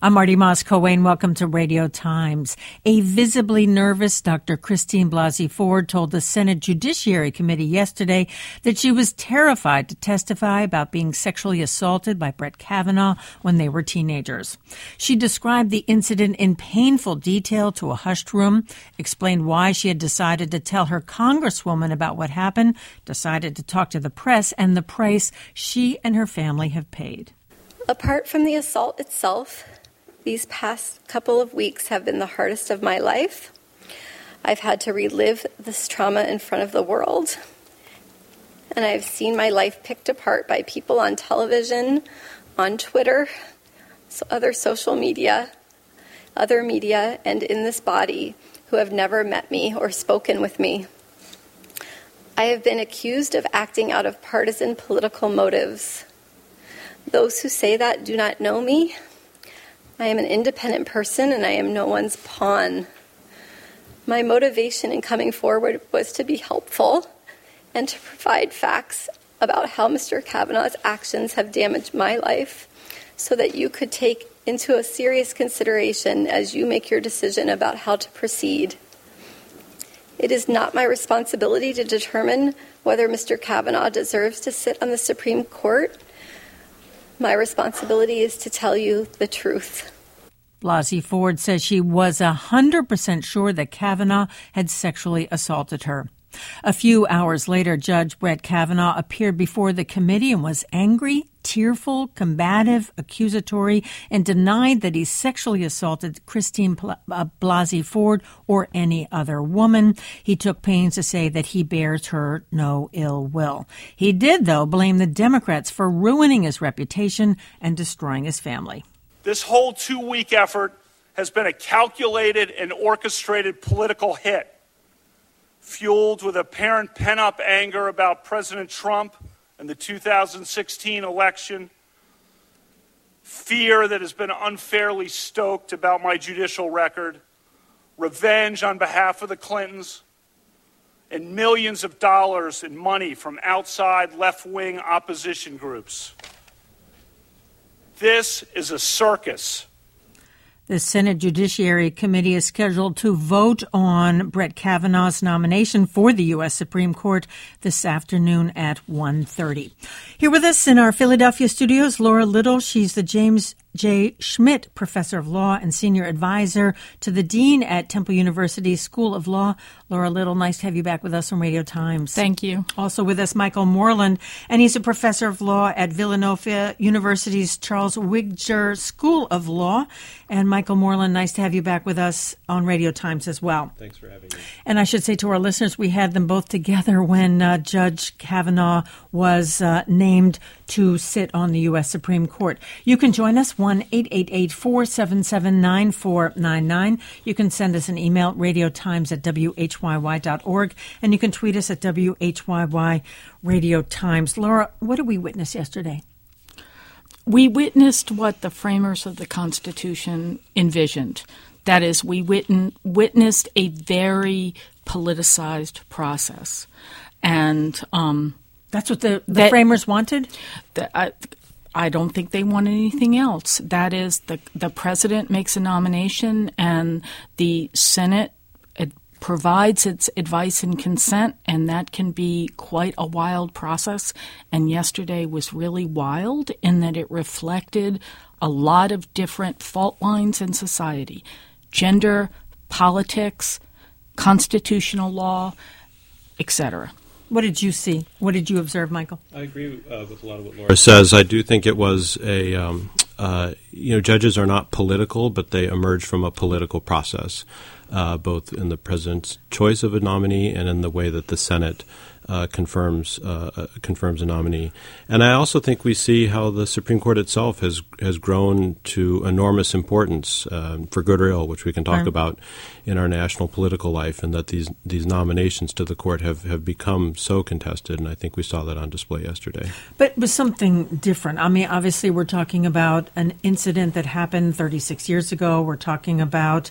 I'm Marty Moss-Coane. Welcome to Radio Times. A visibly nervous Dr. Christine Blasey Ford told the Senate Judiciary Committee yesterday that she was terrified to testify about being sexually assaulted by Brett Kavanaugh when they were teenagers. She described the incident in painful detail to a hushed room, explained why she had decided to tell her congresswoman about what happened, decided to talk to the press, and the price she and her family have paid. Apart from the assault itself, these past couple of weeks have been the hardest of my life. I've had to relive this trauma in front of the world, and I've seen my life picked apart by people on television, on Twitter, other social media, other media, and in this body who have never met me or spoken with me. I have been accused of acting out of partisan political motives. Those who say that do not know me. I am an independent person and I am no one's pawn. My motivation in coming forward was to be helpful and to provide facts about how Mr. Kavanaugh's actions have damaged my life so that you could take into a serious consideration as you make your decision about how to proceed. It is not my responsibility to determine whether Mr. Kavanaugh deserves to sit on the Supreme Court. My responsibility is to tell you the truth. Blasey Ford says she was 100% sure that Kavanaugh had sexually assaulted her. A few hours later, Judge Brett Kavanaugh appeared before the committee and was angry, tearful, combative, accusatory, and denied that he sexually assaulted Christine Blasey Ford or any other woman. He took pains to say that he bears her no ill will. He did, though, blame the Democrats for ruining his reputation and destroying his family. This whole 2-week effort has been a calculated and orchestrated political hit, fueled with apparent pent-up anger about President Trump and the 2016 election, fear that has been unfairly stoked about my judicial record, revenge on behalf of the Clintons, and millions of dollars in money from outside left-wing opposition groups. This is a circus. The Senate Judiciary Committee is scheduled to vote on Brett Kavanaugh's nomination for the U.S. Supreme Court this afternoon at 1:30. Here with us in our Philadelphia studios, Laura Little. She's the James J. Schmidt Professor of Law and Senior Advisor to the Dean at Temple University School of Law. Laura Little, nice to have you back with us on Radio Times. Thank you. Also with us, Michael Moreland, and he's a professor of law at Villanova University's Charles Wigger School of Law. And Michael Moreland, nice to have you back with us on Radio Times as well. Thanks for having me. And I should say to our listeners, we had them both together when Judge Kavanaugh was named to sit on the U.S. Supreme Court. You can join us, 1-888-477-9499. You can send us an email, radiotimes@whyy.org, and you can tweet us at WHYY Radio Times. Laura, what did we witness yesterday? We witnessed what the framers of the Constitution envisioned. That is, we witnessed a very politicized process. And that's what the framers wanted? I don't think they want anything else. That is, the president makes a nomination and the Senate provides its advice and consent, and that can be quite a wild process. And yesterday was really wild in that it reflected a lot of different fault lines in society: gender, politics, constitutional law, etc. What did you see? What did you observe, Michael? I agree with a lot of what Laura says. I do think it was judges are not political, but they emerge from a political process, both in the president's choice of a nominee and in the way that the Senate confirms a nominee. And I also think we see how the Supreme Court itself has grown to enormous importance, for good or ill, which we can talk about in our national political life, and that these nominations to the court have become so contested, and I think we saw that on display yesterday. But it was something different. I mean, obviously we're talking about an incident that happened 36 years ago. We're talking about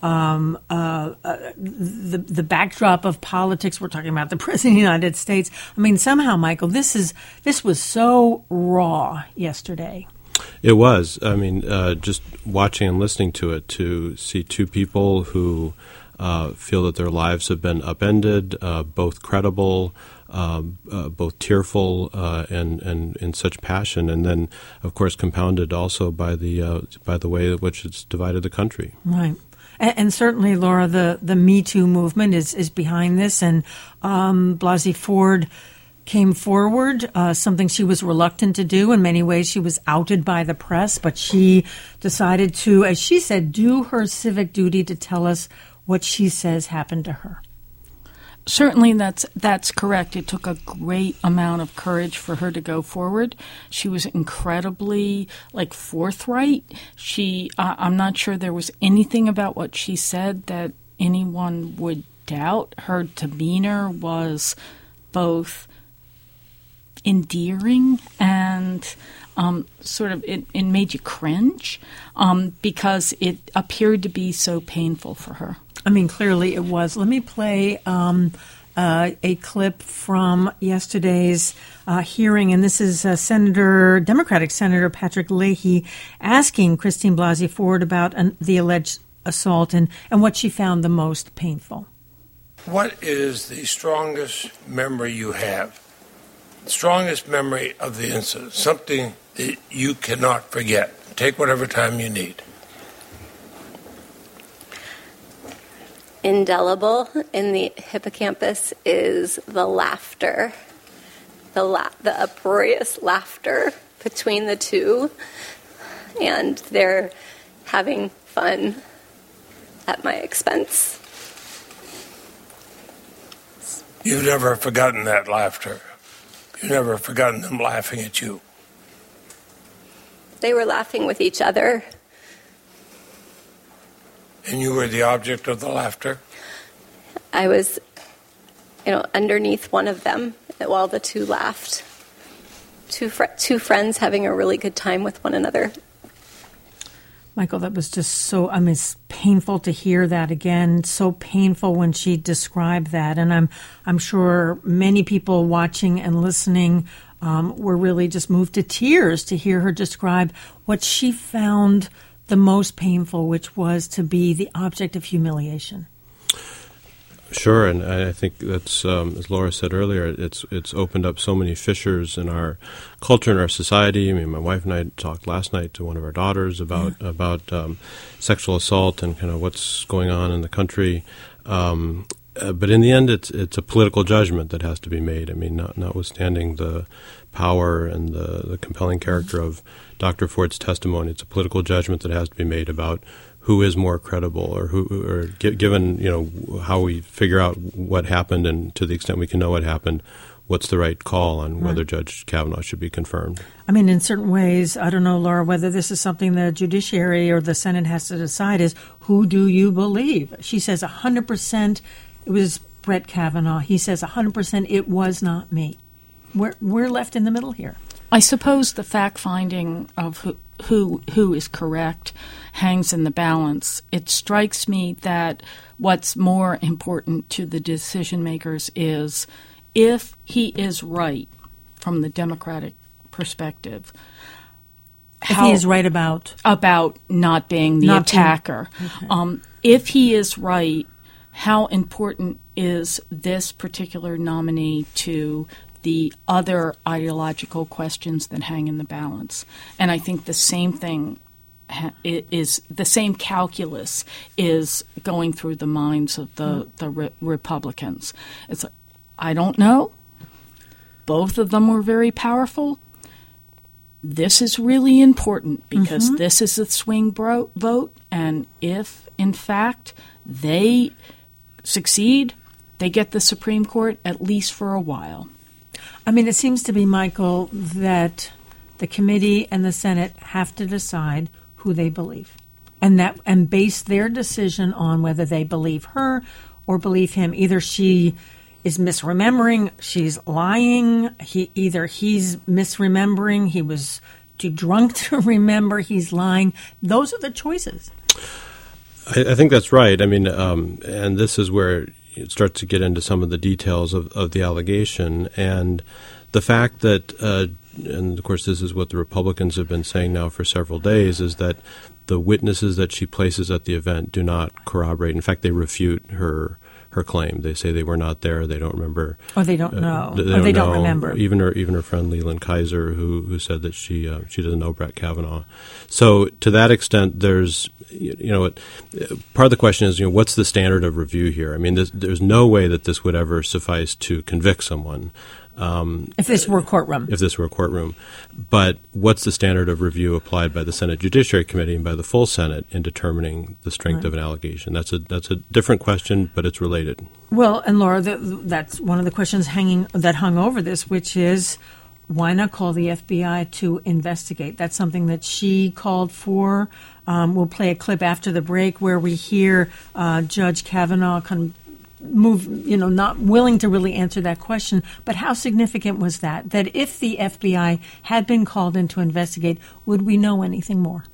the backdrop of politics. We're talking about the President of the United States. I mean, somehow, Michael, this was so raw yesterday. It was. I mean, just watching and listening to it, to see two people who feel that their lives have been upended, both credible, both tearful, and in such passion, and then, of course, compounded also by the way in which it's divided the country. Right. And certainly, Laura, the Me Too movement is behind this, and Blasey Ford came forward, something she was reluctant to do. In many ways, she was outed by the press, but she decided to, as she said, do her civic duty to tell us what she says happened to her. Certainly, that's correct. It took a great amount of courage for her to go forward. She was incredibly, forthright. I'm not sure there was anything about what she said that anyone would doubt. Her demeanor was both endearing and it made you cringe because it appeared to be so painful for her. I mean, clearly it was. Let me play a clip from yesterday's hearing, and this is Democratic Senator Patrick Leahy asking Christine Blasey Ford about the alleged assault and what she found the most painful. What is the strongest memory you have? Strongest memory of the incident, something that you cannot forget. Take whatever time you need. Indelible in the hippocampus is the laughter, the uproarious laughter between the two, and they're having fun at my expense. You've never forgotten that laughter. You've never forgotten them laughing at you. They were laughing with each other. And you were the object of the laughter? I was, underneath one of them while the two laughed. Two friends having a really good time with one another. Michael, that was just so, it's painful to hear that again. So painful when she described that. And I'm sure many people watching and listening were really just moved to tears to hear her describe what she found the most painful, which was to be the object of humiliation. Sure, and I think that's, as Laura said earlier, it's opened up so many fissures in our culture and our society. I mean, my wife and I talked last night to one of our daughters about sexual assault and kind of what's going on in the country. But in the end, it's a political judgment that has to be made. I mean, notwithstanding the power and the compelling character of Dr. Ford's testimony, it's a political judgment that has to be made about who is more credible, or given how we figure out what happened, and to the extent we can know what happened, what's the right call on whether Judge Kavanaugh should be confirmed. I mean, in certain ways, I don't know, Laura, whether this is something the judiciary or the Senate has to decide is, who do you believe? She says 100% it was Brett Kavanaugh. He says 100% it was not me. We're left in the middle here. I suppose the fact-finding of who is correct hangs in the balance. It strikes me that what's more important to the decision-makers is if he is right from the Democratic perspective. If he is right about not being the attacker. Okay. If he is right, how important is this particular nominee to the other ideological questions that hang in the balance? And I think the same thing is the same calculus is going through the minds of the Republicans. It's I don't know. Both of them were very powerful. This is really important because this is a swing vote, and if, in fact, they succeed, they get the Supreme Court at least for a while. I mean, it seems to be, Michael, that the committee and the Senate have to decide who they believe, and base their decision on whether they believe her or believe him. Either she is misremembering, she's lying, he's misremembering, he was too drunk to remember, he's lying. Those are the choices. I think that's right. I mean, and this is where it starts to get into some of the details of the allegation, and the fact that and of course this is what the Republicans have been saying now for several days, is that the witnesses that she places at the event do not corroborate. In fact, they refute her claim. They say they were not there. They don't remember. Or they don't know. They don't remember. Even her friend Leland Kaiser, who said that she doesn't know Brett Kavanaugh. So to that extent, there's part of the question is what's the standard of review here? I mean, there's no way that this would ever suffice to convict someone. If this were a courtroom. But what's the standard of review applied by the Senate Judiciary Committee and by the full Senate in determining the strength of an allegation? That's a different question, but it's related. Well, and Laura, that's one of the questions that hung over this, which is why not call the FBI to investigate? That's something that she called for. We'll play a clip after the break where we hear Judge Kavanaugh not willing to really answer that question. But how significant was that? That if the FBI had been called in to investigate, would we know anything more?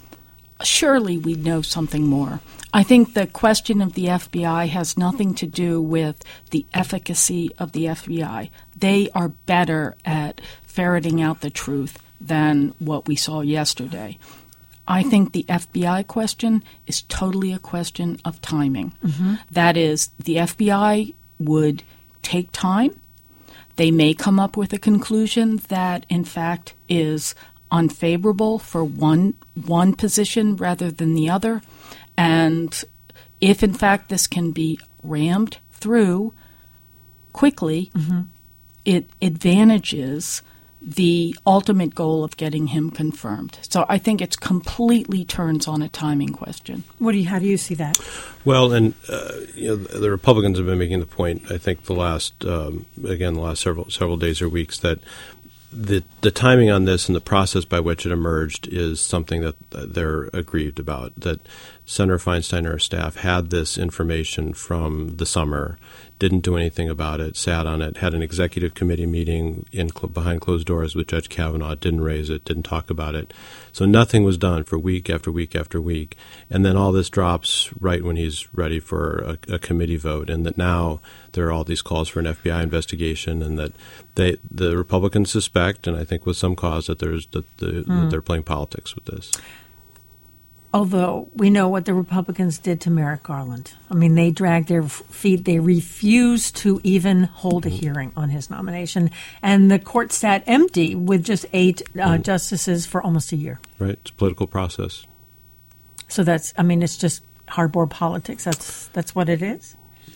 Surely we'd know something more. I think the question of the FBI has nothing to do with the efficacy of the FBI. They are better at ferreting out the truth than what we saw yesterday. I think the FBI question is totally a question of timing. Mm-hmm. That is, the FBI would take time. They may come up with a conclusion that, in fact, is unfavorable for one position rather than the other. And if, in fact, this can be rammed through quickly, mm-hmm. it advantages the ultimate goal of getting him confirmed. So I think it completely turns on a timing question. How do you see that? Well, and the Republicans have been making the point, I think, the last several days or weeks, that the timing on this and the process by which it emerged is something that they're aggrieved about, that Senator Feinstein and her staff had this information from the summer, didn't do anything about it, sat on it, had an executive committee meeting behind closed doors with Judge Kavanaugh, didn't raise it, didn't talk about it. So nothing was done for week after week after week. And then all this drops right when he's ready for a committee vote, and that now there are all these calls for an FBI investigation, and that the Republicans suspect, and I think with some cause, that that they're playing politics with this. Although we know what the Republicans did to Merrick Garland. I mean, they dragged their feet. They refused to even hold a hearing on his nomination. And the court sat empty with just 8 justices for almost a year. Right. It's a political process. So it's just hardball politics. That's what it is.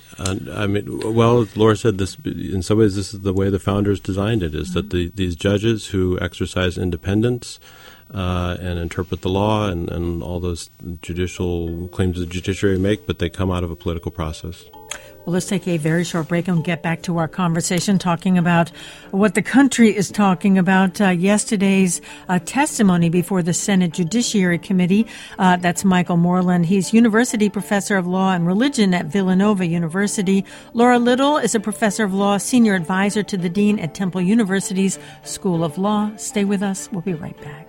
Laura said this. In some ways, this is the way the founders designed it: is that these judges who exercise independence and interpret the law and all those judicial claims the judiciary make, but they come out of a political process. Well, let's take a very short break and get back to our conversation talking about what the country is talking about. Yesterday's testimony before the Senate Judiciary Committee. That's Michael Moreland. He's University Professor of Law and Religion at Villanova University. Laura Little is a Professor of Law, Senior Advisor to the Dean at Temple University's School of Law. Stay with us. We'll be right back.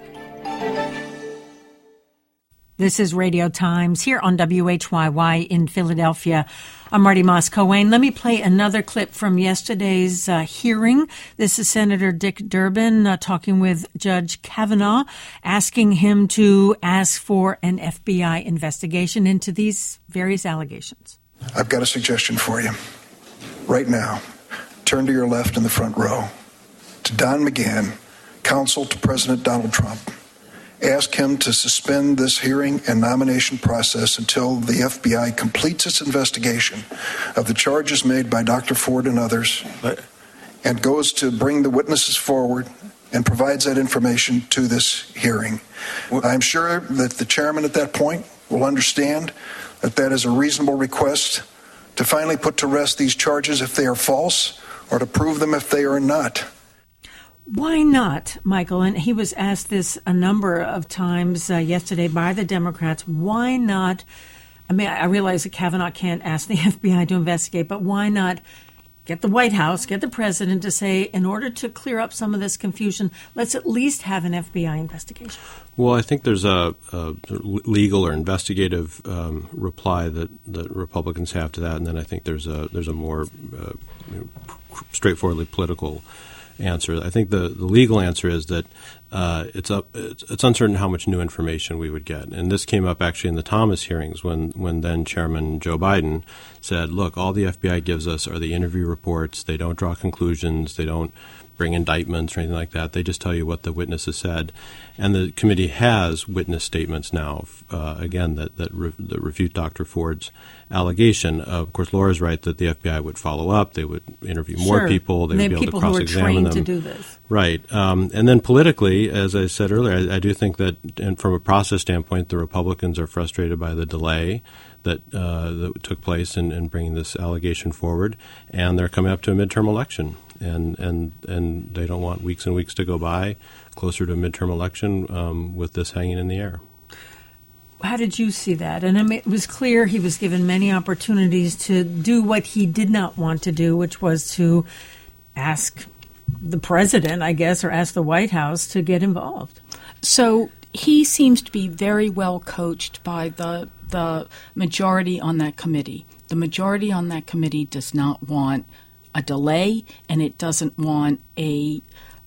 This is Radio Times here on WHYY in Philadelphia. I'm Marty Moss-Cohen. Let me play another clip from yesterday's hearing. This is Senator Dick Durbin talking with Judge Kavanaugh, asking him to ask for an FBI investigation into these various allegations. I've got a suggestion for you. Right now, turn to your left in the front row to Don McGahn, counsel to President Donald Trump. Ask him to suspend this hearing and nomination process until the FBI completes its investigation of the charges made by Dr. Ford and others and goes to bring the witnesses forward and provides that information to this hearing. I'm sure that the chairman at that point will understand that that is a reasonable request to finally put to rest these charges if they are false or to prove them if they are not. Why not, Michael? And he was asked this a number of times yesterday by the Democrats. Why not? I mean, I realize that Kavanaugh can't ask the FBI to investigate, but why not get the White House, get the president to say, in order to clear up some of this confusion, let's at least have an FBI investigation? Well, I think there's a legal or investigative reply that Republicans have to that, and then I think there's a more straightforwardly political answer. I think the legal answer is that it's uncertain how much new information we would get. And this came up actually in the Thomas hearings when then Chairman Joe Biden said, look, all the FBI gives us are the interview reports. They don't draw conclusions. They don't bring indictments or anything like that. They just tell you what the witnesses said. And the committee has witness statements now, again, that refute Dr. Ford's allegation. Of course, Laura's right that the FBI would follow up. They would interview more people. They would be able to cross-examine them. People who are trained to do this. Right. And then politically, as I said earlier, I do think that, and from a process standpoint, the Republicans are frustrated by the delay that took place in bringing this allegation forward, and they're coming up to a midterm election, and they don't want weeks and weeks to go by closer to a midterm election with this hanging in the air. How did you see that? And I mean, it was clear he was given many opportunities to do what he did not want to do, which was to ask the president, I guess, or ask the White House to get involved. So he seems to be very well coached by the majority on that committee. The majority on that committee does not want a delay, and it doesn't want a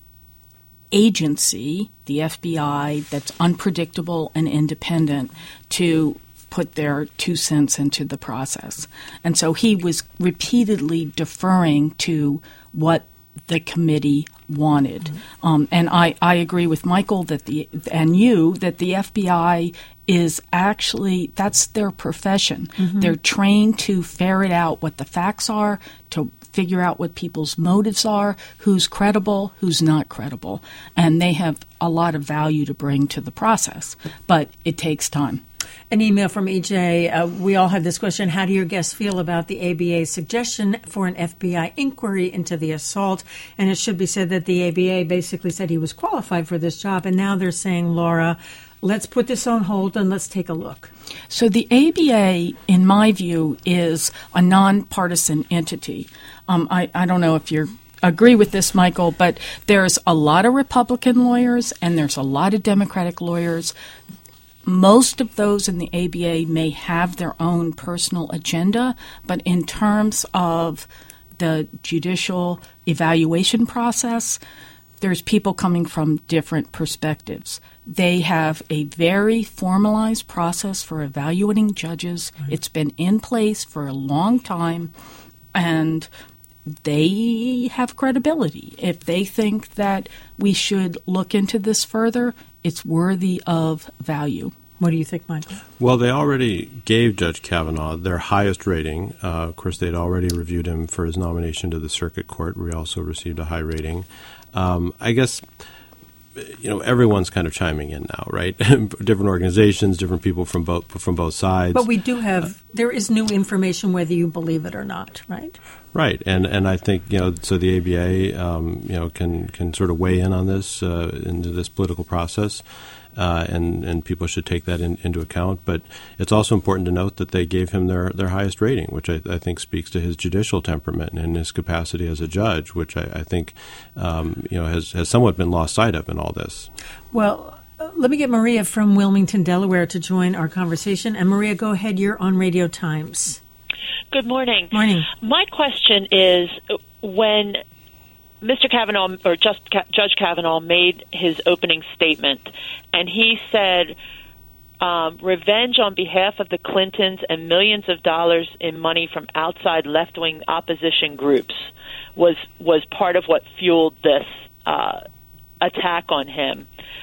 agency, the FBI, that's unpredictable and independent to put their 2 cents into the process. And so he was repeatedly deferring to what the committee wanted. And I agree with Michael and you that the FBI is actually, that's their profession. Mm-hmm. They're trained to ferret out what the facts are, to figure out what people's motives are, who's credible, who's not credible. And they have a lot of value to bring to the process. But it takes time. An email from EJ. We all have this question. How do your guests feel about the ABA's suggestion for an FBI inquiry into the assault? And it should be said that the ABA basically said he was qualified for this job. And now they're saying, Laura, let's put this on hold and let's take a look. So the ABA, in my view, is a nonpartisan entity. I don't know if you agree with this, Michael, but there's a lot of Republican lawyers and there's a lot of Democratic lawyers. Most of those in the ABA may have their own personal agenda, but in terms of the judicial evaluation process, there's people coming from different perspectives. They have a very formalized process for evaluating judges. Right. It's been in place for a long time, and they have credibility. If they think that we should look into this further, it's worthy of value. What do you think, Michael? Well, they already gave Judge Kavanaugh their highest rating. Of course, they'd already reviewed him for his nomination to the Circuit Court, where he also received a high rating. I guess, everyone's kind of chiming in now, right? Different organizations, different people from both sides. But we do have there is new information, whether you believe it or not, right? Right, and I think so the ABA can sort of weigh in on this into this political process. And people should take that into account. But it's also important to note that they gave him their highest rating, which I think speaks to his judicial temperament and his capacity as a judge, which I think has somewhat been lost sight of in all this. Well, let me get Maria from Wilmington, Delaware, to join our conversation. And Maria, go ahead. You're on Radio Times. Good morning. Morning. My question is, when Mr. Kavanaugh, or Judge Kavanaugh, made his opening statement, and he said, revenge on behalf of the Clintons and millions of dollars in money from outside left-wing opposition groups was part of what fueled this attack on him.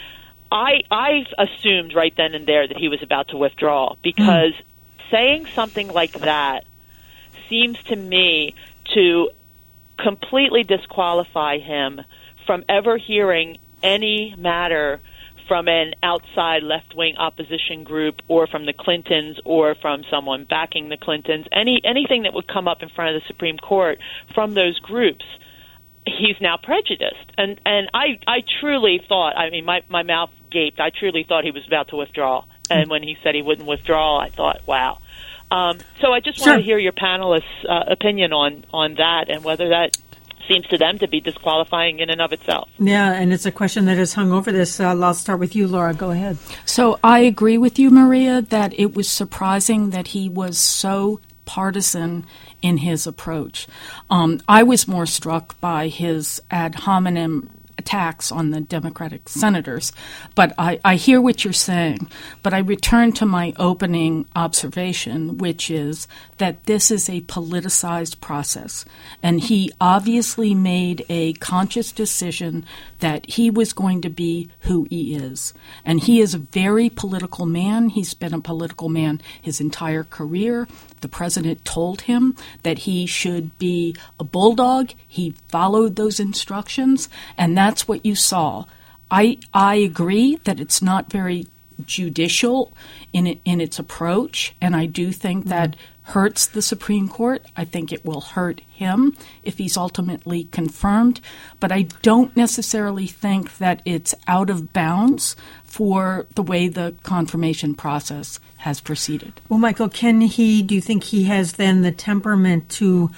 I assumed right then and there that he was about to withdraw, because saying something like that seems to me to completely disqualify him from ever hearing any matter from an outside left-wing opposition group or from the Clintons or from someone backing the Clintons. Anything that would come up in front of the Supreme Court from those groups, he's now prejudiced. And I truly thought, my mouth gaped. I truly thought he was about to withdraw. And when he said he wouldn't withdraw, I thought, wow. So I just want to hear your panelists' opinion on that and whether that seems to them to be disqualifying in and of itself. Yeah, and it's a question that has hung over this. I'll start with you, Laura. Go ahead. So I agree with you, Maria, that it was surprising that he was so partisan in his approach. I was more struck by his ad hominem attacks on the Democratic senators. But I hear what you're saying. But I return to my opening observation, which is that this is a politicized process. And he obviously made a conscious decision that he was going to be who he is. And he is a very political man. He's been a political man his entire career. The president told him that he should be a bulldog. He followed those instructions, and that's what you saw. I agree that it's not very judicial in its approach, and I do think that hurts the Supreme Court. I think it will hurt him if he's ultimately confirmed, but I don't necessarily think that it's out of bounds for the way the confirmation process has proceeded. Well, Michael, do you think he has then the temperament to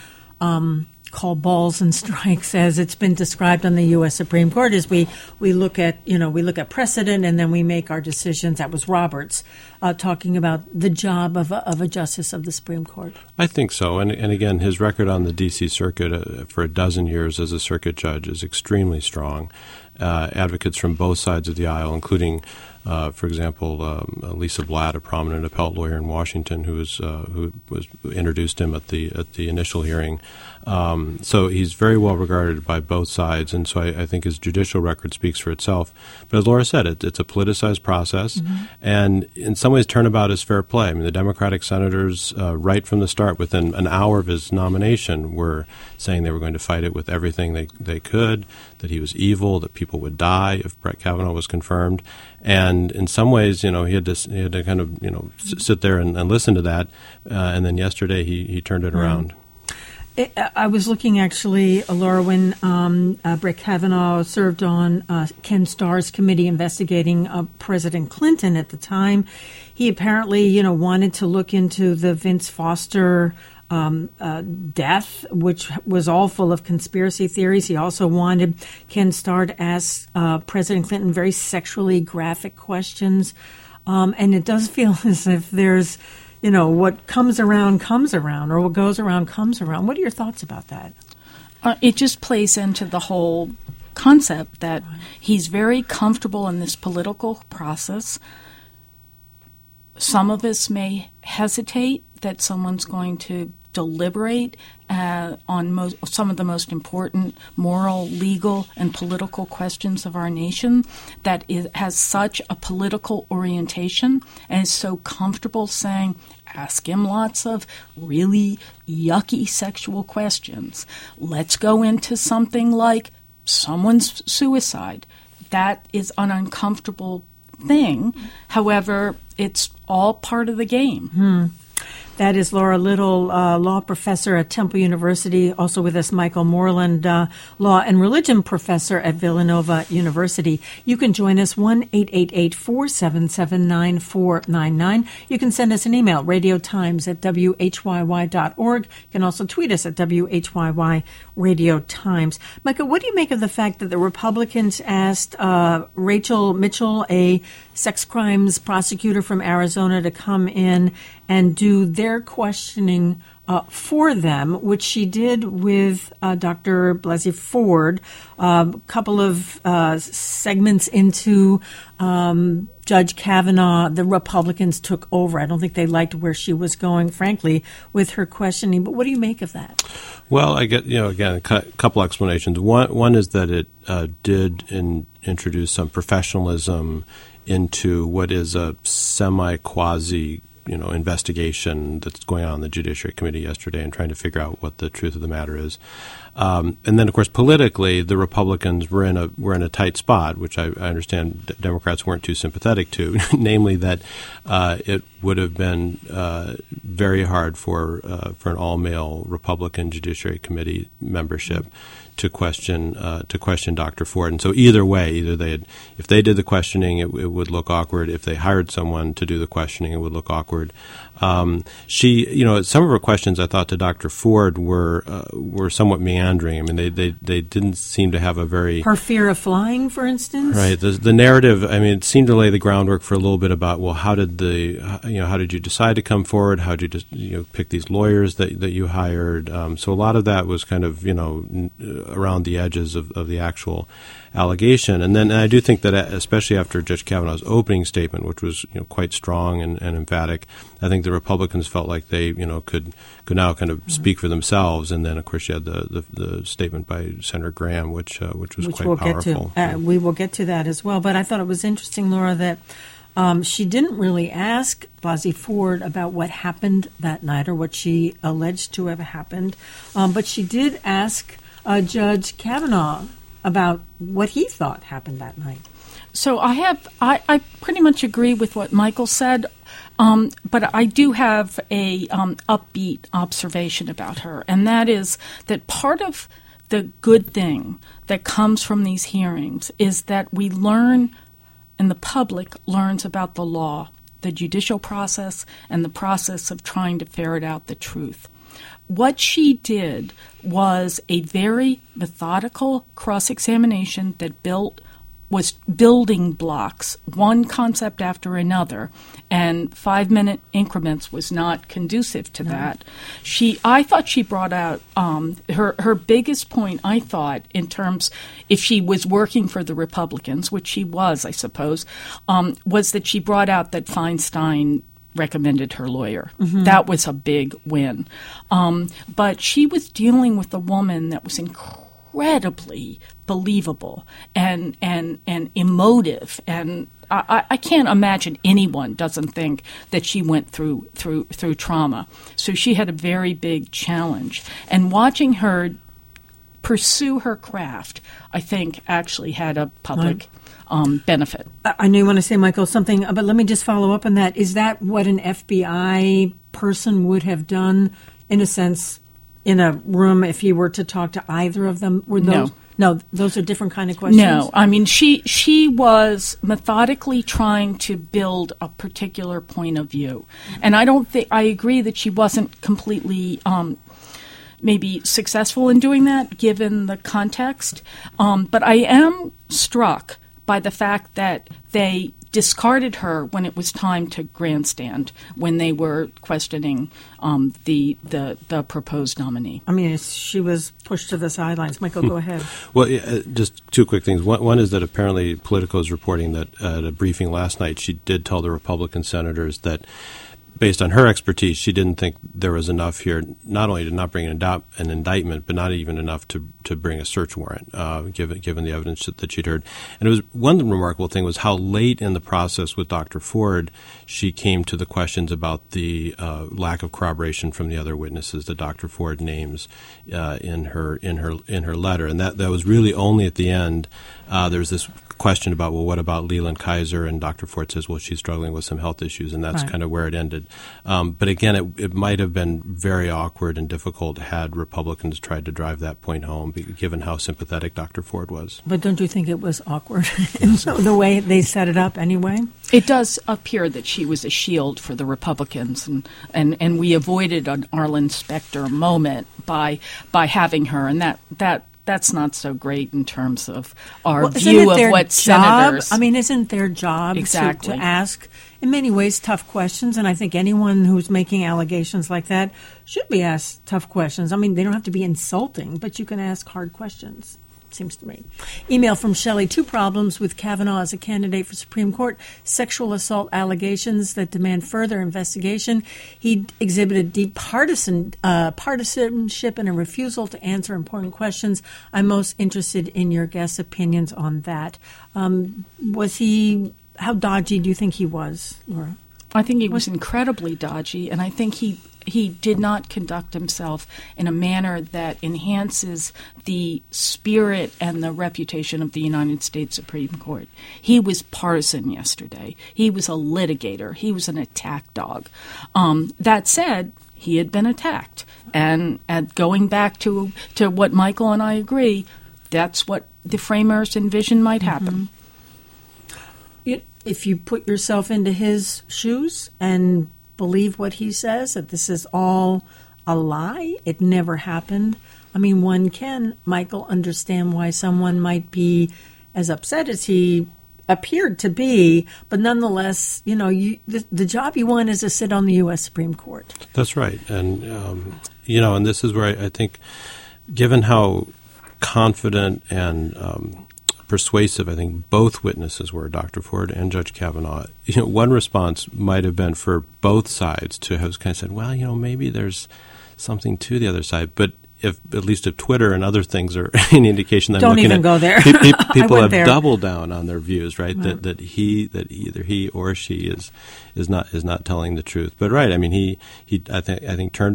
call balls and strikes, as it's been described on the U.S. Supreme Court, as we look at precedent and then we make our decisions? That was Roberts talking about the job of a justice of the Supreme Court. I think so. And again, his record on the D.C. Circuit for a dozen years as a circuit judge is extremely strong. Advocates from both sides of the aisle, including, for example, Lisa Blatt, a prominent appellate lawyer in Washington, who introduced him at the initial hearing. So he's very well regarded by both sides, and so I think his judicial record speaks for itself. But as Laura said, it's a politicized process, and in some ways turnabout is fair play. I mean, the Democratic senators, right from the start, within an hour of his nomination, were saying they were going to fight it with everything they could, that he was evil, that people would die if Brett Kavanaugh was confirmed. And in some ways, he had to kind of, sit there and listen to that. And then yesterday he turned it around. I was looking, actually, Laura, when Brett Kavanaugh served on Ken Starr's committee investigating President Clinton at the time. He apparently, wanted to look into the Vince Foster death, which was all full of conspiracy theories. He also wanted Ken Starr to ask President Clinton very sexually graphic questions. And it does feel as if there's, what comes around, or what goes around comes around. What are your thoughts about that? It just plays into the whole concept that he's very comfortable in this political process. Some of us may hesitate that someone's going to deliberate on some of the most important moral, legal, and political questions of our nation, that has such a political orientation and is so comfortable saying, ask him lots of really yucky sexual questions. Let's go into something like someone's suicide. That is an uncomfortable thing. However, it's all part of the game. That is Laura Little, law professor at Temple University. Also with us, Michael Moreland, law and religion professor at Villanova University. You can join us, 1-888-477-9499. You can send us an email, radiotimes@whyy.org. You can also tweet us at WHYY Radio Times. Michael, what do you make of the fact that the Republicans asked Rachel Mitchell, a sex crimes prosecutor from Arizona, to come in and do their questioning for them, which she did with Dr. Blasey Ford, a couple of segments into Judge Kavanaugh. The Republicans took over. I don't think they liked where she was going, frankly, with her questioning. But what do you make of that? Well, I get, again, a couple explanations. One is that it did introduce some professionalism into what is a semi-quasi investigation that's going on in the Judiciary Committee yesterday, and trying to figure out what the truth of the matter is. And then, of course, politically, the Republicans were in a tight spot, which I understand Democrats weren't too sympathetic to, namely that it would have been very hard for an all-male Republican Judiciary Committee membership to question Dr. Ford. And so either way, if they did the questioning, it would look awkward. If they hired someone to do the questioning, it would look awkward. Some of her questions I thought to Dr. Ford were somewhat meandering. I mean, they didn't seem to have a very... Her fear of flying, for instance? Right. The narrative, I mean, it seemed to lay the groundwork for a little bit about, well, how did you decide to come forward? How did you pick these lawyers that you hired? So a lot of that was kind of, around the edges of the actual allegation. And I do think that, especially after Judge Kavanaugh's opening statement, which was quite strong and emphatic, I think the Republicans felt like they could now kind of speak for themselves. And then, of course, you had the statement by Senator Graham, which was quite powerful. We will get to that as well. But I thought it was interesting, Laura, that she didn't really ask Blasey Ford about what happened that night or what she alleged to have happened. But she did ask Judge Kavanaugh about what he thought happened that night. So I pretty much agree with what Michael said, but I do have a upbeat observation about her, and that is that part of the good thing that comes from these hearings is that we learn, and the public learns about the law, the judicial process, and the process of trying to ferret out the truth. What she did was a very methodical cross-examination that was building blocks, one concept after another, and 5-minute increments was not conducive to that. I thought she brought out her biggest point, I thought, in terms, if she was working for the Republicans, which she was, I suppose, was that she brought out that Feinstein recommended her lawyer. Mm-hmm. That was a big win. But she was dealing with a woman that was incredibly believable and emotive, and I can't imagine anyone doesn't think that she went through trauma. So she had a very big challenge, and watching her pursue her craft, I think, actually had a public benefit. I know you want to say, Michael, something, but let me just follow up on that. Is that what an FBI person would have done, in a sense, in a room if he were to talk to either of them? No, those are different kind of questions? No. I mean, she was methodically trying to build a particular point of view. And I agree that she wasn't completely maybe successful in doing that, given the context. But I am struck by the fact that they discarded her when it was time to grandstand, when they were questioning the proposed nominee. I mean, she was pushed to the sidelines. Michael, go ahead. Well, just two quick things. One is that apparently Politico is reporting that at a briefing last night, she did tell the Republican senators that, based on her expertise, she didn't think there was enough here, not only to not bring an indictment, but not even enough to bring a search warrant, given the evidence that she'd heard. And it was one remarkable thing was how late in the process with Dr. Ford she came to the questions about the lack of corroboration from the other witnesses that Dr. Ford names in her letter, and that was really only at the end. There was this question about, well, what about Leland Kaiser? And Dr. Ford says, well, she's struggling with some health issues, and that's kind of where it ended. But again, it might have been very awkward and difficult had Republicans tried to drive that point home, given how sympathetic Dr. Ford was. But don't you think it was awkward in the way they set it up anyway? It does appear that she was a shield for the Republicans, and we avoided an Arlen Specter moment by having her, and that's not so great in terms of our view of what senators... I mean, isn't their job to ask, in many ways, tough questions? And I think anyone who's making allegations like that should be asked tough questions. I mean, they don't have to be insulting, but you can ask hard questions, seems to me. Email from Shelley. 2 problems with Kavanaugh as a candidate for Supreme Court. Sexual assault allegations that demand further investigation. He exhibited deep partisanship and a refusal to answer important questions. I'm most interested in your guests' opinions on that. How dodgy do you think he was, Laura? I think he was incredibly dodgy, and I think he he did not conduct himself in a manner that enhances the spirit and the reputation of the United States Supreme Court. He was partisan yesterday. He was a litigator. He was an attack dog. That said, he had been attacked. And going back to what Michael and I agree, that's what the framers envisioned might happen. If you put yourself into his shoes and believe what he says, that this is all a lie, it never happened, I mean, one can, Michael, understand why someone might be as upset as he appeared to be, but nonetheless, the job you want is to sit on the U.S. Supreme Court. That's right. And, and this is where I think, given how confident and persuasive, I think both witnesses were, Dr. Ford and Judge Kavanaugh. One response might have been for both sides to have kind of said, well, maybe there's something to the other side. But if Twitter and other things are any indication, that don't even go there. People have doubled down on their views, right? Wow. That either he or she is not telling the truth. But right, I mean, he I think turned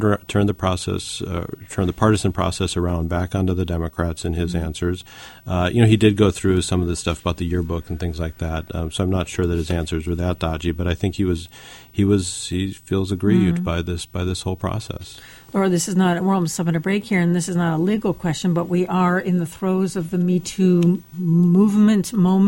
the partisan process around back onto the Democrats in his answers. He did go through some of the stuff about the yearbook and things like that. So I'm not sure that his answers were that dodgy, but I think he feels aggrieved by this whole process. Laura, we're almost up on a break here, and this is not a legal question, but we are in the throes of the Me Too moment.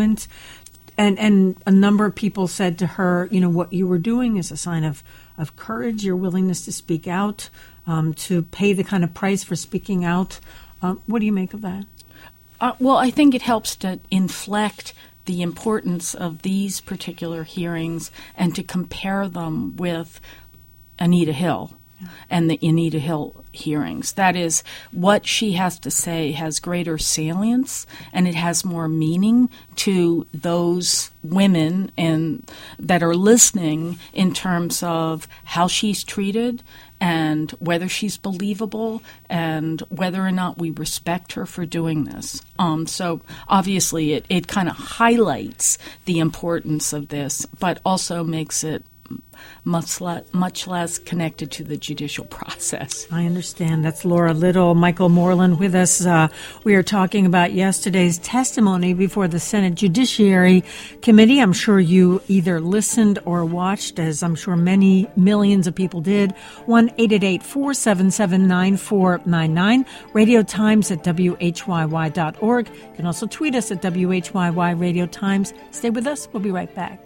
And a number of people said to her, what you were doing is a sign of courage, your willingness to speak out, to pay the kind of price for speaking out. What do you make of that? Well, I think it helps to inflect the importance of these particular hearings and to compare them with Anita Hill and the Anita Hill hearings. That is, what she has to say has greater salience and it has more meaning to those women that are listening in terms of how she's treated and whether she's believable and whether or not we respect her for doing this. So obviously it kind of highlights the importance of this, but also makes it much less connected to the judicial process. I understand. That's Laura Little. Michael Moreland with us. We are talking about yesterday's testimony before the Senate Judiciary Committee. I'm sure you either listened or watched, as I'm sure many millions of people did. 1-888-477-9499. Radio Times at WHYY.org. You can also tweet us at WHYY Radio Times. Stay with us. We'll be right back.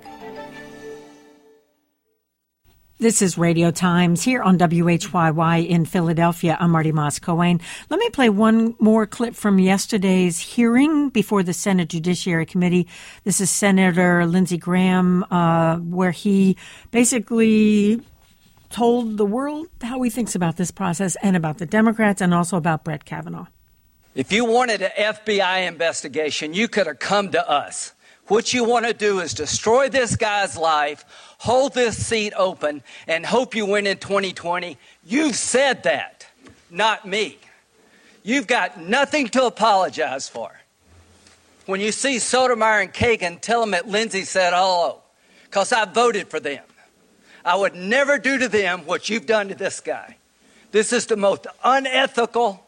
This is Radio Times here on WHYY in Philadelphia. I'm Marty Moss-Cohen. Let me play one more clip from yesterday's hearing before the Senate Judiciary Committee. This is Senator Lindsey Graham, where he basically told the world how he thinks about this process and about the Democrats and also about Brett Kavanaugh. If you wanted an FBI investigation, you could have come to us. What you want to do is destroy this guy's life, hold this seat open, and hope you win in 2020. You've said that, not me. You've got nothing to apologize for. When you see Sotomayor and Kagan, tell them that Lindsey said hello, because I voted for them. I would never do to them what you've done to this guy. This is the most unethical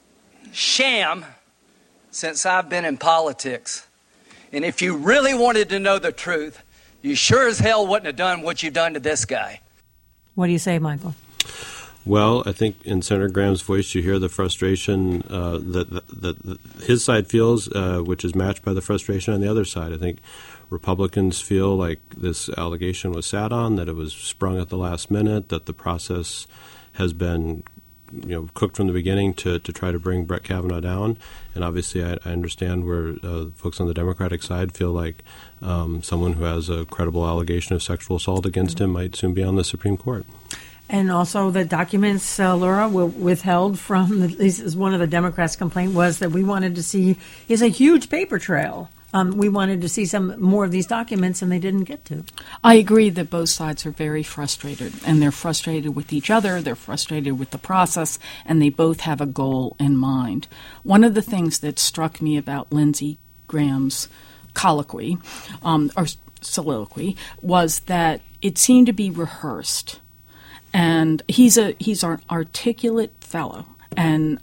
sham since I've been in politics. And if you really wanted to know the truth, you sure as hell wouldn't have done what you've done to this guy. What do you say, Michael? Well, I think in Senator Graham's voice you hear the frustration that his side feels, which is matched by the frustration on the other side. I think Republicans feel like this allegation was sat on, that it was sprung at the last minute, that the process has been cooked from the beginning to try to bring Brett Kavanaugh down. And obviously I understand where folks on the Democratic side feel like someone who has a credible allegation of sexual assault against him might soon be on the Supreme Court. And also the documents, Laura, were withheld from, at least as one of the Democrats' complaint was that we wanted to see, is a huge paper trail. We wanted to see some more of these documents, and they didn't get to. I agree that both sides are very frustrated, and they're frustrated with each other, they're frustrated with the process, and they both have a goal in mind. One of the things that struck me about Lindsey Graham's colloquy, or soliloquy, was that it seemed to be rehearsed. And he's an articulate fellow. And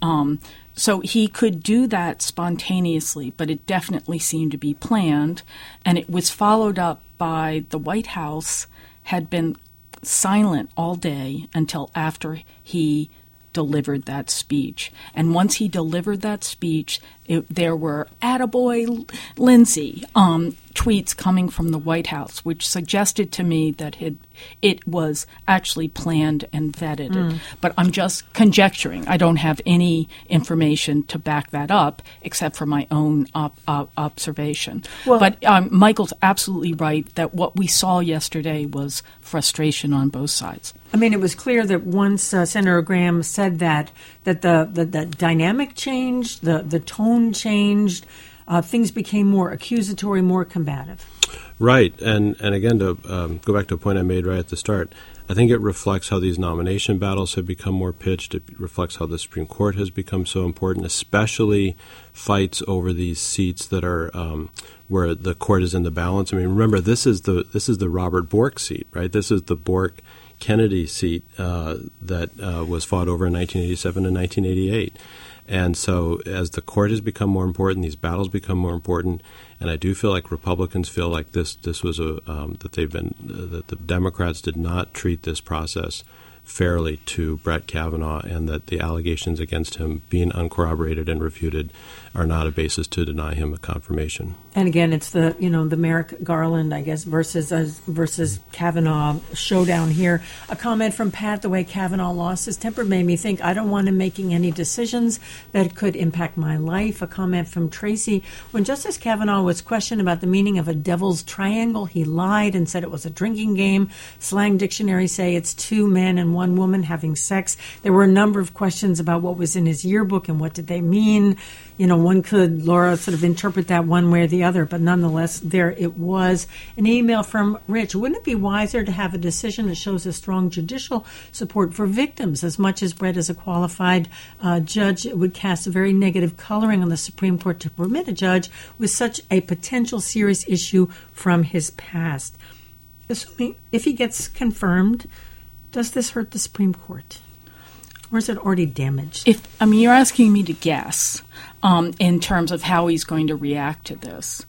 so he could do that spontaneously, but it definitely seemed to be planned. And it was followed up by the White House had been silent all day until after he delivered that speech. And once he delivered that speech, there were "attaboy Lindsey" tweets coming from the White House, which suggested to me that it was actually planned and vetted. But I'm just conjecturing. I don't have any information to back that up except for my own observation. But Michael's absolutely right that what we saw yesterday was frustration on both sides. I mean, it was clear that once Senator Graham said that the dynamic changed, the tone changed, things became more accusatory, more combative. Right. And again, to go back to a point I made right at the start, I think it reflects how these nomination battles have become more pitched. It reflects how the Supreme Court has become so important, especially fights over these seats that are where the court is in the balance. I mean, remember, this is the Robert Bork seat, right? This is the Bork-Kennedy seat that was fought over in 1987 and 1988. And so as the court has become more important, these battles become more important, and I do feel like Republicans feel like this was that the Democrats did not treat this process fairly to Brett Kavanaugh, and that the allegations against him being uncorroborated and refuted are not a basis to deny him a confirmation. And again, it's the Merrick Garland, I guess, versus Kavanaugh showdown here. A comment from Pat: the way Kavanaugh lost his temper made me think, I don't want him making any decisions that could impact my life. A comment from Tracy: when Justice Kavanaugh was questioned about the meaning of a devil's triangle, he lied and said it was a drinking game. Slang dictionaries say it's two men and one woman having sex. There were a number of questions about what was in his yearbook and what did they mean. One could, Laura, sort of interpret that one way or the other, but nonetheless, there it was. An email from Rich: wouldn't it be wiser to have a decision that shows a strong judicial support for victims? As much as Brett is a qualified judge, it would cast a very negative coloring on the Supreme Court to permit a judge with such a potential serious issue from his past. Assuming, if he gets confirmed, does this hurt the Supreme Court? Or is it already damaged? You're asking me to guess in terms of how he's going to react to this.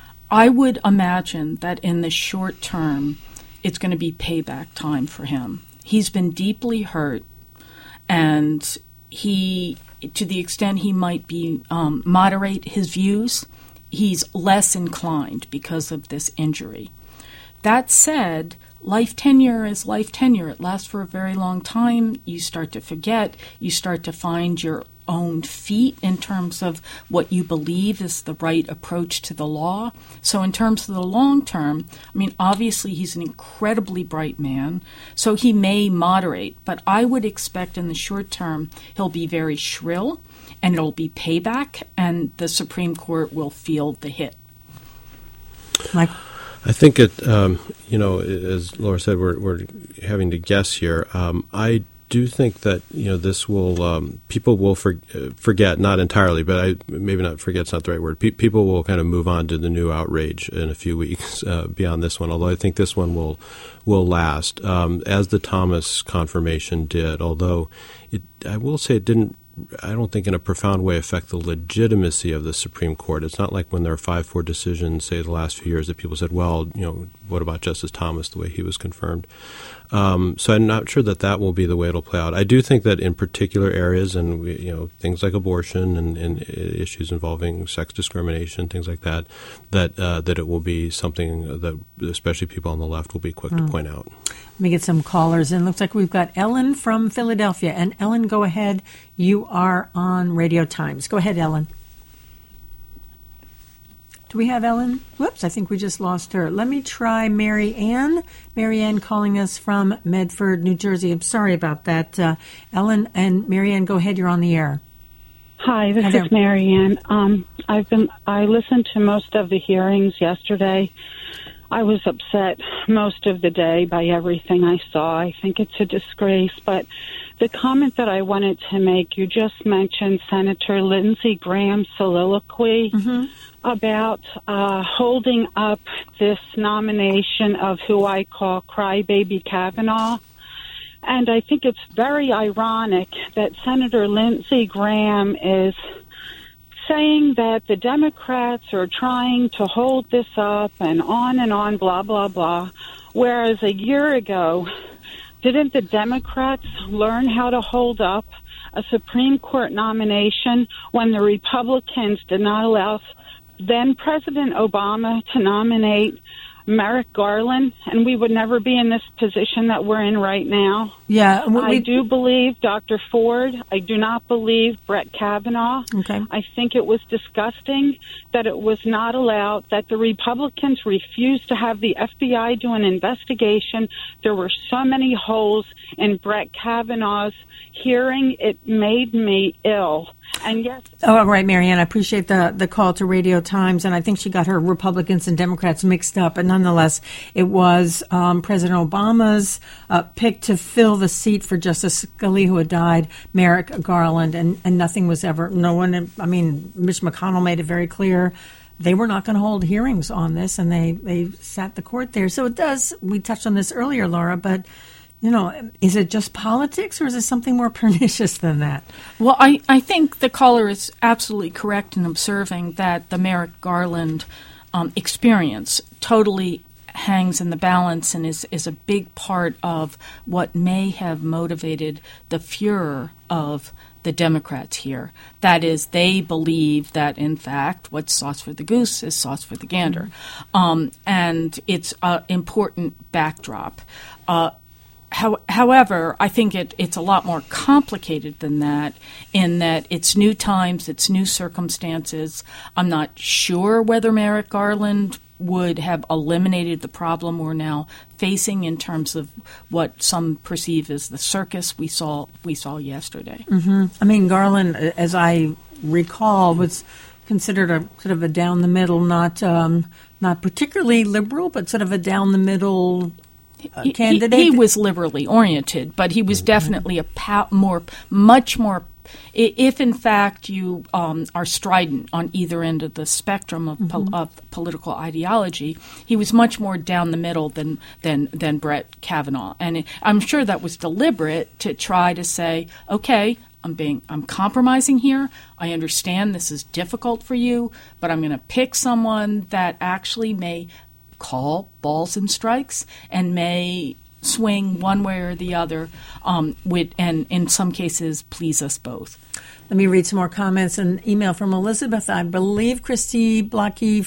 I would imagine that in the short term, it's going to be payback time for him. He's been deeply hurt, and to the extent he might be moderate his views, he's less inclined because of this injury. That said, life tenure is life tenure. It lasts for a very long time. You start to forget. You start to find your own feet in terms of what you believe is the right approach to the law. So in terms of the long term, obviously he's an incredibly bright man, so he may moderate. But I would expect in the short term he'll be very shrill, and it'll be payback, and the Supreme Court will feel the hit. Mike? I think as Laura said, we're having to guess here. I do think that this will people will forget, not entirely, but maybe not forget's not the right word. People will kind of move on to the new outrage in a few weeks beyond this one. Although I think this one will last, as the Thomas confirmation did. Although I will say it didn't. I don't think in a profound way affect the legitimacy of the Supreme Court. It's not like when there are 5-4 decisions, say the last few years, that people said, well, what about Justice Thomas, the way he was confirmed? So I'm not sure that will be the way it'll play out. I do think that in particular areas, and things like abortion and issues involving sex discrimination, things like that it will be something that especially people on the left will be quick to point out. Let me get some callers in. Looks like we've got Ellen from Philadelphia. And Ellen, go ahead. You are on Radio Times. Go ahead, Ellen. Do we have Ellen? Whoops, I think we just lost her. Let me try Mary Ann. Mary Ann calling us from Medford, New Jersey. I'm sorry about that. Ellen and Mary Ann, go ahead. You're on the air. Hi, this is Mary Ann. I listened to most of the hearings yesterday. I was upset most of the day by everything I saw. I think it's a disgrace. But the comment that I wanted to make, you just mentioned Senator Lindsey Graham's soliloquy about holding up this nomination of who I call Crybaby Kavanaugh. And I think it's very ironic that Senator Lindsey Graham is saying that the Democrats are trying to hold this up and on, blah, blah, blah. Whereas a year ago, didn't the Democrats learn how to hold up a Supreme Court nomination when the Republicans did not allow then President Obama to nominate Merrick Garland, and we would never be in this position that we're in right now? Yeah. I do believe Dr. Ford. I do not believe Brett Kavanaugh. Okay. I think it was disgusting that it was not allowed, that the Republicans refused to have the FBI do an investigation. There were so many holes in Brett Kavanaugh's hearing. It made me ill. And yes. Oh, right, Marianne. I appreciate the call to Radio Times, and I think she got her Republicans and Democrats mixed up. But nonetheless, it was President Obama's pick to fill the seat for Justice Scalia, who had died, Merrick Garland, and nothing was ever. No one. I mean, Mitch McConnell made it very clear they were not going to hold hearings on this, and they sat the court there. So it does. We touched on this earlier, Laura, but. You know, is it just politics or is it something more pernicious than that? Well, I think the caller is absolutely correct in observing that the Merrick Garland experience totally hangs in the balance and is a big part of what may have motivated the furor of the Democrats here. That is, they believe that, in fact, what's sauce for the goose is sauce for the gander. And it's an important backdrop. However, I think it's a lot more complicated than that in that it's new times, it's new circumstances. I'm not sure whether Merrick Garland would have eliminated the problem we're now facing in terms of what some perceive as the circus we saw yesterday. Mm-hmm. I mean, Garland, as I recall, was considered a sort of a down the middle, not particularly liberal, but sort of a down the middle candidate. He was liberally oriented, but he was definitely much more. If in fact you are strident on either end of the spectrum of political ideology, he was much more down the middle than Brett Kavanaugh, and I'm sure that was deliberate to try to say, okay, I'm compromising here. I understand this is difficult for you, but I'm going to pick someone that actually may call balls and strikes and may swing one way or the other, and in some cases please us both. Let me read some more comments. An email from Elizabeth. I believe Christy Blasey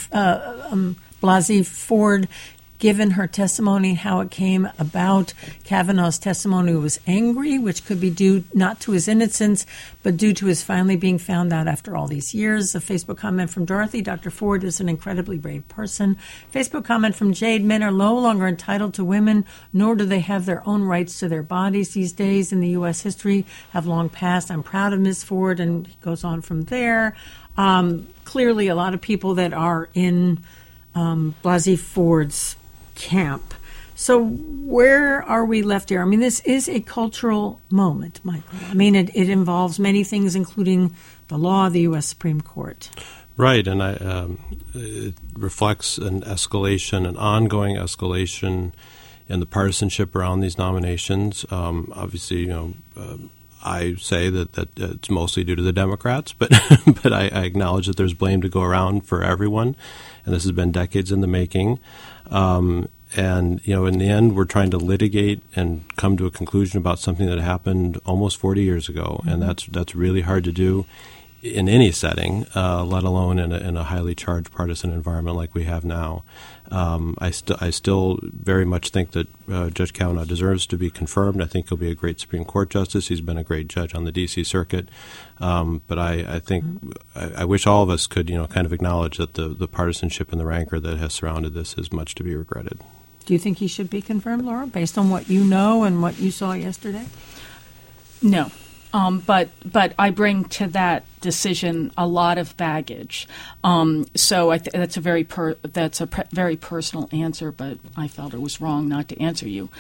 Ford, given her testimony, how it came about, Kavanaugh's testimony was angry, which could be due not to his innocence, but due to his finally being found out after all these years. A Facebook comment from Dorothy. Dr. Ford is an incredibly brave person. Facebook comment from Jade. Men are no longer entitled to women, nor do they have their own rights to their bodies these days in the U.S. history have long passed. I'm proud of Ms. Ford, and he goes on from there. Clearly, a lot of people that are in Blasey Ford's camp. So where are we left here? I mean, this is a cultural moment, Michael. I mean, it involves many things, including the law of the U.S. Supreme Court. Right, and it reflects an ongoing escalation in the partisanship around these nominations. Obviously, I say that it's mostly due to the Democrats, but but I acknowledge that there's blame to go around for everyone, and this has been decades in the making. And, in the end, we're trying to litigate and come to a conclusion about something that happened almost 40 years ago, and that's really hard to do in any setting, let alone in a highly charged partisan environment like we have now. I still very much think that Judge Kavanaugh deserves to be confirmed. I think he'll be a great Supreme Court justice. He's been a great judge on the D.C. Circuit. But I think I wish all of us could, kind of acknowledge that the partisanship and the rancor that has surrounded this is much to be regretted. Do you think he should be confirmed, Laura, based on what you know and what you saw yesterday? No. But I bring to that decision a lot of baggage. So that's a very very personal answer, but I felt it was wrong not to answer you.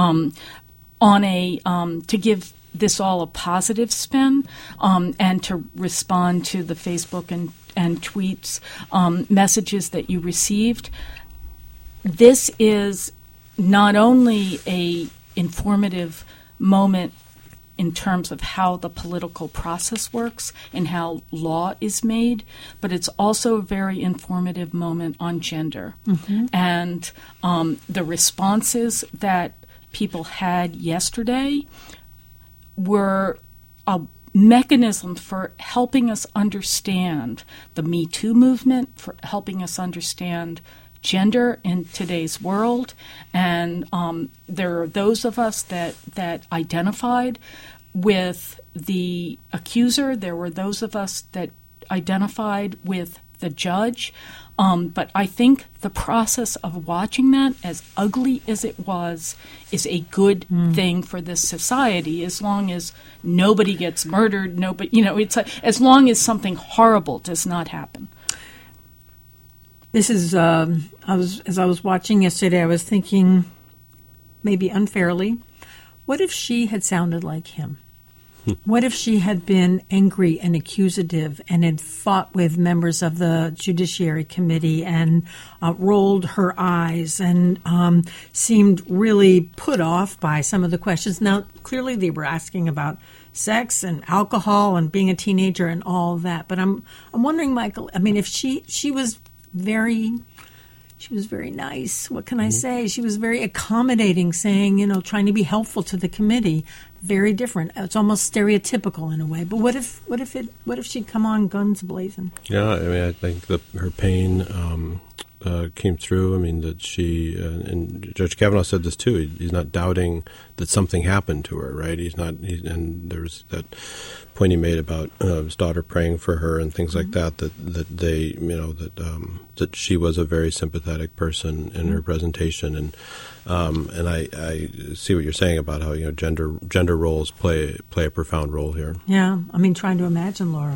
To give this all a positive spin, and to respond to the Facebook and tweets messages that you received. This is not only a informative moment in terms of how the political process works and how law is made, but it's also a very informative moment on gender. Mm-hmm. And the responses that people had yesterday were a mechanism for helping us understand the Me Too movement, for helping us understand gender in today's world. And there are those of us that identified with the accuser. There were those of us that identified with the judge. But I think the process of watching that, as ugly as it was, is a good thing for this society. As long as nobody gets murdered, as long as something horrible does not happen. This is, as I was watching yesterday, I was thinking, maybe unfairly, what if she had sounded like him? What if she had been angry and accusative and had fought with members of the Judiciary Committee and rolled her eyes and seemed really put off by some of the questions? Now, clearly they were asking about sex and alcohol and being a teenager and all of that. But I'm wondering, Michael, I mean, if she was very nice. What can I say? She was very accommodating, saying, trying to be helpful to the committee. Very different. It's almost stereotypical in a way. But what if she'd come on guns blazing? Yeah, I mean, I think that her pain came through. I mean, that she and Judge Kavanaugh said this too. He's not doubting that something happened to her, right? And there was that point he made about his daughter praying for her and things like that. That she was a very sympathetic person in her presentation, and I see what you're saying about how gender roles play a profound role here. Yeah, I mean, trying to imagine, Laura.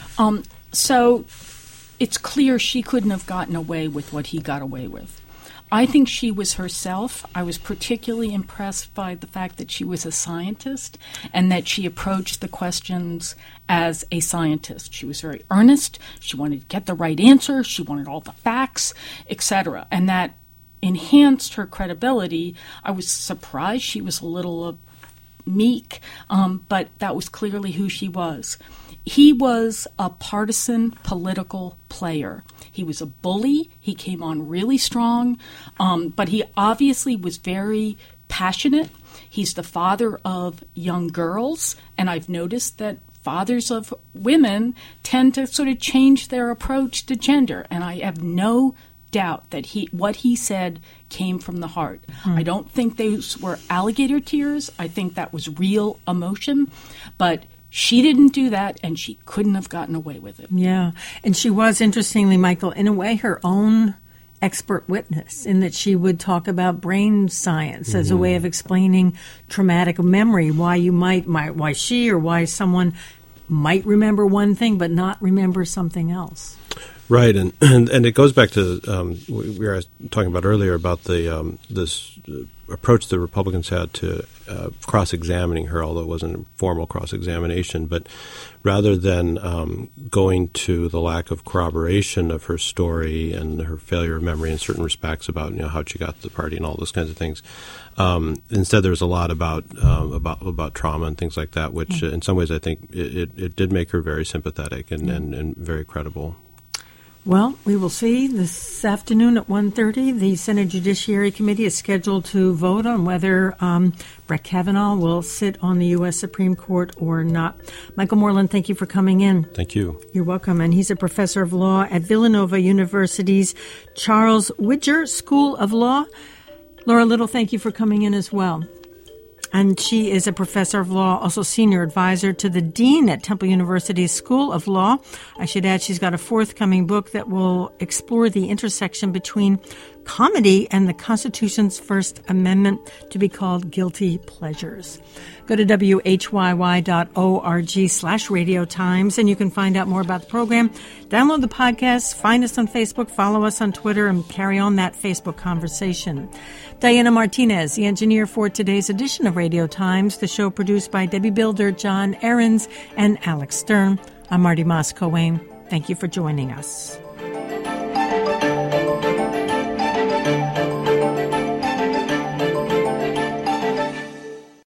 So it's clear she couldn't have gotten away with what he got away with. I think she was herself. I was particularly impressed by the fact that she was a scientist and that she approached the questions as a scientist. She was very earnest. She wanted to get the right answer. She wanted all the facts, etc. And that enhanced her credibility. I was surprised she was a little meek, but that was clearly who she was. He was a partisan political player. He was a bully. He came on really strong, but he obviously was very passionate. He's the father of young girls, and I've noticed that fathers of women tend to sort of change their approach to gender, and I have no doubt that what he said came from the heart. I don't think those were alligator tears. I think that was real emotion, but she didn't do that, and she couldn't have gotten away with it. Yeah, and she was, interestingly, Michael, in a way, her own expert witness, in that she would talk about brain science as a way of explaining traumatic memory, why she or why someone might remember one thing but not remember something else. Right, and it goes back to we were talking about earlier about the this approach the Republicans had to cross-examining her, although it wasn't a formal cross-examination. But rather than going to the lack of corroboration of her story and her failure of memory in certain respects about how she got to the party and all those kinds of things, instead there was a lot about trauma and things like that, which in some ways I think it did make her very sympathetic and very credible. Well, we will see. This afternoon at 1:30, the Senate Judiciary Committee is scheduled to vote on whether Brett Kavanaugh will sit on the U.S. Supreme Court or not. Michael Moreland, thank you for coming in. Thank you. You're welcome. And he's a professor of law at Villanova University's Charles Widger School of Law. Laura Little, thank you for coming in as well. And she is a professor of law, also senior advisor to the dean at Temple University's School of Law. I should add she's got a forthcoming book that will explore the intersection between comedy and the Constitution's First Amendment, to be called Guilty Pleasures. Go to whyy.org/Radio Times, and you can find out more about the program. Download the podcast, find us on Facebook, follow us on Twitter, and carry on that Facebook conversation. Diana Martinez, the engineer for today's edition of Radio Times, the show produced by Debbie Builder, John Ahrens, and Alex Stern. I'm Marty Moss-Coane. Thank you for joining us.